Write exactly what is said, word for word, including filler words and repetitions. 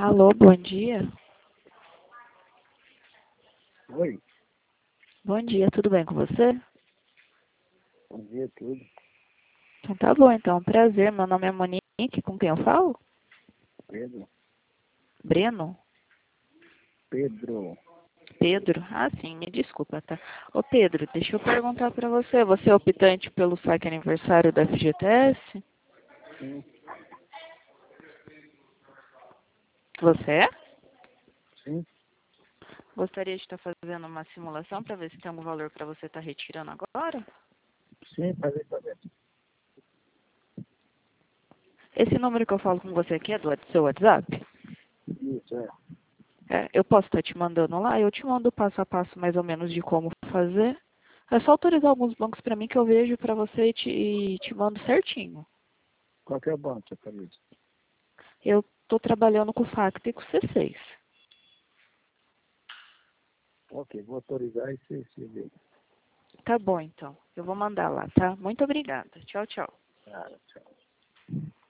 Alô, bom dia. Oi, Bom dia, tudo bem com você? bom dia, tudo. Então tá bom, então. Prazer, meu nome é Monique, com quem eu falo? Pedro, Breno? Pedro, Pedro? Ah, sim, me desculpa, tá? Ô Pedro, deixa eu perguntar pra você, você é optante pelo saque aniversário da F G T S? sim, Você é? sim, Gostaria de estar fazendo uma simulação para ver se tem algum valor para você estar retirando agora? sim, fazer saber. Esse número que eu falo com você aqui é do seu WhatsApp? Isso, é. É, eu posso estar te mandando lá, eu te mando passo a passo mais ou menos de como fazer. É só autorizar alguns bancos para mim que eu vejo para você e te, e te mando certinho. Qual que é o banco, seu Carlos? Eu estou trabalhando com o Facta e com o C seis. Ok, vou autorizar e você se vê. Tá bom, então. Eu vou mandar lá, tá? Muito obrigada. Tchau, tchau. Ah, tchau.